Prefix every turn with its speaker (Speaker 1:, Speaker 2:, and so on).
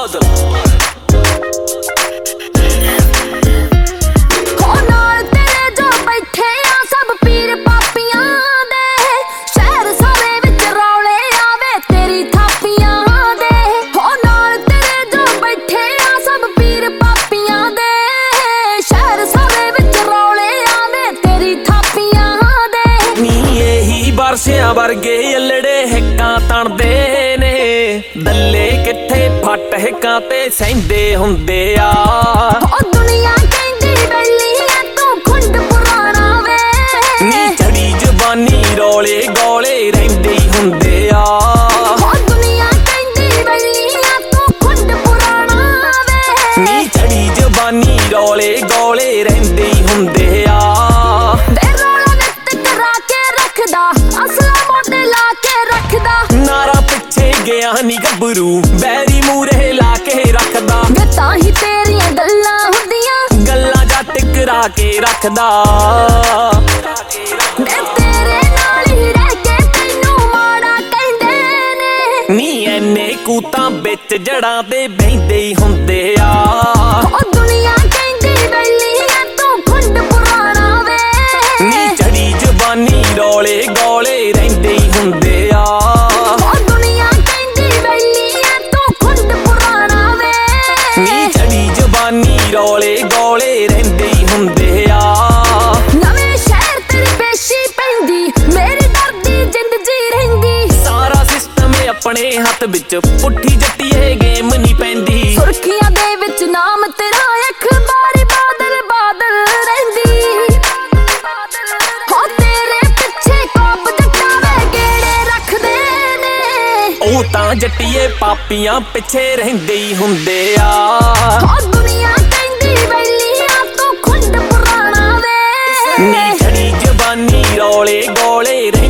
Speaker 1: ਬਾਰਸਿਆਂ ਵਰਗੇ ਅਲੜੇ ਹਿੱਕਾਂ ਤਣਦੇ ਨੇ ਦੱਲੇ ਕਿੱਥੇ ਫੱਟ ਹਿੱਕਾਂ ਤੇ ਸਹਿੰਦੇ ਹੁੰਦੇ ਆ।
Speaker 2: ਓ ਦੁਨੀਆ ਕਹਿੰਦੀ ਬੈਲੀ ਐ ਤੂੰ ਖੁੰਡ ਪੁਰਾਣਾ ਵੇ
Speaker 1: ਨੀ ਚੜੀ ਜ਼ਬਾਨੀ ਰੌਲੇ ਗੋਲੇ ਰਹਿੰਦੇ ਹੁੰਦੇ ਆ।
Speaker 2: ਓ ਦੁਨੀਆ ਕਹਿੰਦੀ ਬੈਲੀ ਐ ਤੂੰ ਖੁੰਡ ਪੁਰਾਣਾ ਵੇ
Speaker 1: ਨੀ ਚੜੀ ਜ਼ਬਾਨੀ ਰੌਲੇ ਗੋਲੇ ਰਹਿੰਦੇ ਹੁੰਦੇ ਆ।
Speaker 2: ਅਸਲਾ ਮੋਢੇ ਲਾ ਕੇ ਰੱਖਦਾ
Speaker 1: ਨਾਰਾ ਪਿੱਛੇ ਗਿਆ ਨੀ ਗੱਭਰੂ ਬੈਰੀ ਮੂਰੇ ਲਾ ਕੇ ਰੱਖਦਾ।
Speaker 2: ਵੇ ਤਾਂ ਹੀ ਤੇਰੀਆਂ ਗੱਲਾਂ ਹੁੰਦੀਆਂ
Speaker 1: ਗੱਲਾਂ ਜਾ ਟਿਕਰਾ ਕੇ ਰੱਖਦਾ।
Speaker 2: ਵੇ ਤੇਰੇ ਨਾਲ ਹੀ ਰਹਿ ਕੇ ਤੈਨੂੰ ਮਾੜਾ ਕਹਿੰਦੇ ਨੇ
Speaker 1: ਨੀ ਐਨੇ ਕੂਤਾਂ ਵਿੱਚ ਜੜਾਂ ਤੇ ਬਹਿੰਦੇ ਹੀ ਹੁੰਦੇ ਆ।
Speaker 2: ਓ ਦੁਨੀਆ ਕਹਿੰਦੀ ਬੈਲੀ ਐ ਤੂੰ ਖੁੰਡ ਪੁਰਾਣਾ ਵੇ
Speaker 1: ਨੀ ਚੜੀ ਜ਼ਬਾਨੀ ਰੌਲੇ ਗੋਲੇ ਰਹਿੰਦੇ ਹੀ ਹੁੰਦੇ ਆ।
Speaker 2: ਓ ਦੁਨੀਆ ਕਹਿੰਦੀ ਬੈਲੀ ਐ ਤੂੰ ਖੁੰਡ ਪੁਰਾਣਾ ਵੇ
Speaker 1: ਨੀ ਚੜੀ ਜ਼ਬਾਨੀ ਰੌਲੇ ਗੋਲੇ ਰਹਿੰਦੇ ਹੀ ਹੁੰਦੇ ਆ।
Speaker 2: ਨਵੇਂ ਸ਼ਹਿਰ ਤੇਰੀ ਪੇਸ਼ੀ ਪੈਂਦੀ ਮੇਰੀ ਦਰਦੀ ਜਿੰਦ ਜੀ ਰਹਿੰਦੀ।
Speaker 1: ਸਾਰਾ ਸਿਸਟਮ ਆਪਣੇ ਹੱਥ ਵਿੱਚ ਪੁੱਠੀ ਜੱਟੀਏ ਗੇਮ ਨਹੀਂ ਪੈਂਦੀ।
Speaker 2: ਸੁਰਖੀਆਂ ਦੇ ਵਿੱਚ ਨਾਮ ਤੇਰਾ ਅਖਬਾਰੀ ਬਾਦਲ ਬਾਦਲ ਰਹਿੰਦੀ। ਹੋ ਤੇਰੇ ਪਿੱਛੇ ਕੋਪ ਜੱਟਾਂ ਵੇ ਗੇੜੇ ਰੱਖਦੇ ਨੇ
Speaker 1: ਉਹ ਤਾਂ ਜੱਟੀਏ ਪਾਪੀਆਂ ਪਿੱਛੇ ਰਹਿੰਦੇ ਹੀ ਹੁੰਦੇ ਆ।
Speaker 2: ਹੋ ਦੁਨੀਆ ਕਹਿੰਦੀ ਬੈਲੀ ਆ ਤੂੰ ਖੁੰਡ ਪੁਰਾਣਾ ਵੇ
Speaker 1: ਨੀ ਚੜੀ ਜ਼ਬਾਨੀ ਰੌਲੇ ਗੋਲੇ